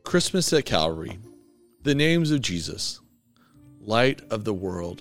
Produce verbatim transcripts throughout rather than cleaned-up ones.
Christmas at Calvary. The names of Jesus. Light of the world.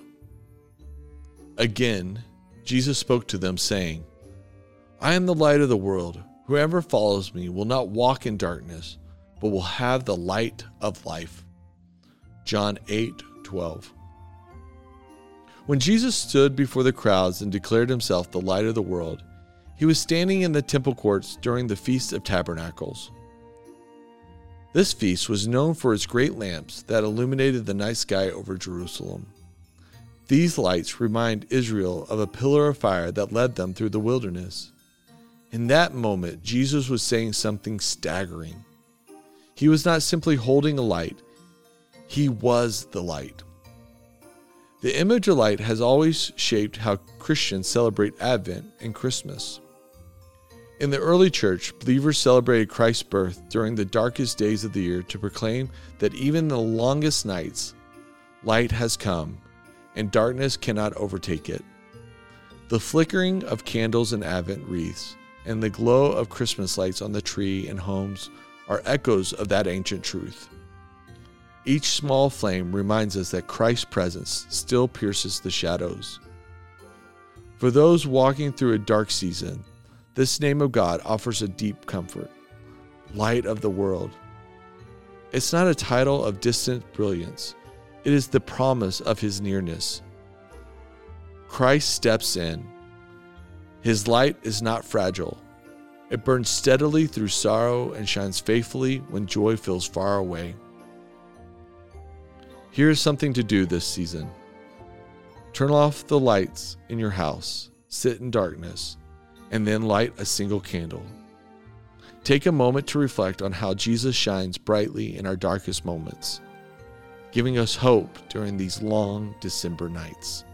Again, Jesus spoke to them, saying, I am the light of the world. Whoever follows me will not walk in darkness, but will have the light of life. John eight twelve. When Jesus stood before the crowds and declared himself the light of the world, he was standing in the temple courts during the Feast of Tabernacles. This feast was known for its great lamps that illuminated the night sky over Jerusalem. These lights remind Israel of a pillar of fire that led them through the wilderness. In that moment, Jesus was saying something staggering. He was not simply holding a light, he was the light. The image of light has always shaped how Christians celebrate Advent and Christmas. In the early church, believers celebrated Christ's birth during the darkest days of the year to proclaim that even in the longest nights, light has come and darkness cannot overtake it. The flickering of candles and Advent wreaths and the glow of Christmas lights on the tree and homes are echoes of that ancient truth. Each small flame reminds us that Christ's presence still pierces the shadows. For those walking through a dark season, this name of God offers a deep comfort. Light of the world. It's not a title of distant brilliance. It is the promise of his nearness. Christ steps in. His light is not fragile. It burns steadily through sorrow and shines faithfully when joy feels far away. Here's something to do this season. Turn off the lights in your house, sit in darkness, and then light a single candle. Take a moment to reflect on how Jesus shines brightly in our darkest moments, giving us hope during these long December nights.